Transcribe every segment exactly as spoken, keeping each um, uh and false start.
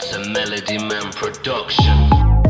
It's a Melody Man production.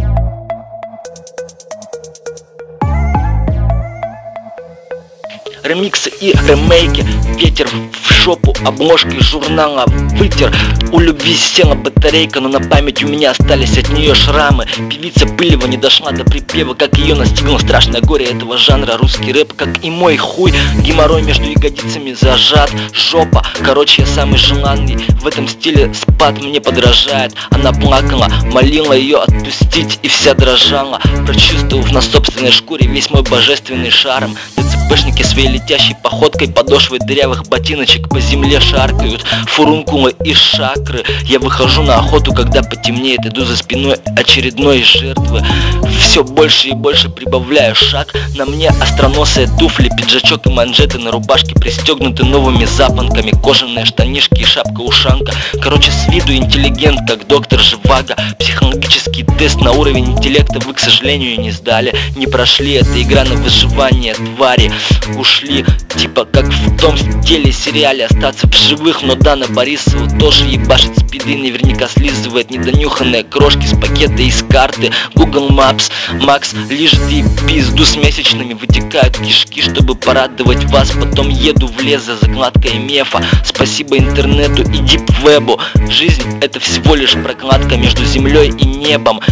Ремиксы и ремейки, ветер в жопу, обложки журнала вытер. У любви села батарейка, но на память у меня остались от нее шрамы. Певица Пылева не дошла до припева, как ее настигло страшное горе этого жанра. Русский рэп, как и мой хуй, геморрой между ягодицами зажат. Жопа, короче, я самый желанный. В этом стиле спад мне подражает. Она плакала, молила ее отпустить, и вся дрожала, прочувствовав на собственной шкуре весь мой божественный шарм. ДЦПшники своей летящей походкой, подошвы дырявых ботиночек по земле шаркают фурункулы и шакры. Я выхожу на охоту, когда потемнеет, иду за спиной очередной жертвы. Все больше и больше прибавляю шаг. На мне остроносые туфли, пиджачок и манжеты на рубашке пристегнуты новыми запонками, кожаные штанишки и шапка-ушанка. Короче, с виду интеллигент, как доктор Живаго. Психологический тест на уровень интеллекта вы, к сожалению, не сдали, не прошли. Это игра на выживание, твари. Ушли, типа как в том телесериале «Остаться в живых», но Дана Борисова тоже ебашит спиды, наверняка слизывает недонюханные крошки с пакета из карты. Google Maps, Макс лежит и пизду с месячными вытекают кишки, чтобы порадовать вас. Потом еду в лес за закладкой мефа. Спасибо интернету и дипвебу. Жизнь — это всего лишь прокладка между землей и небом.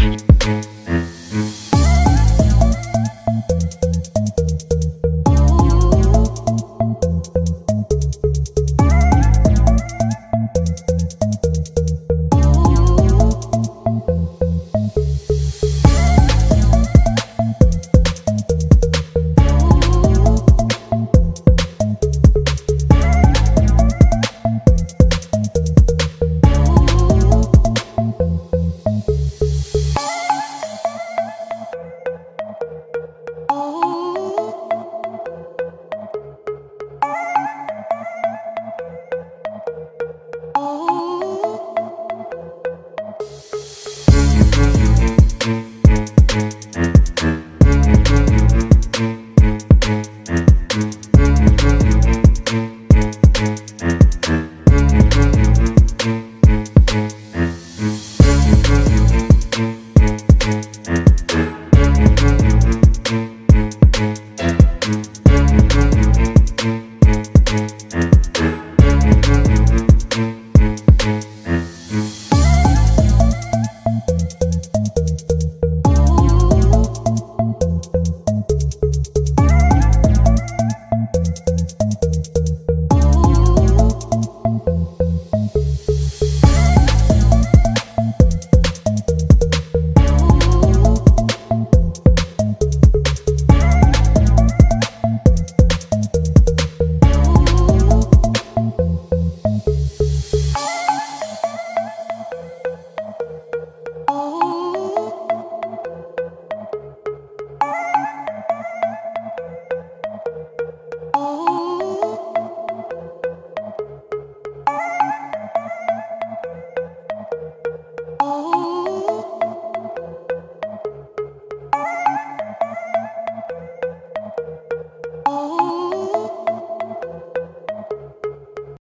Oh.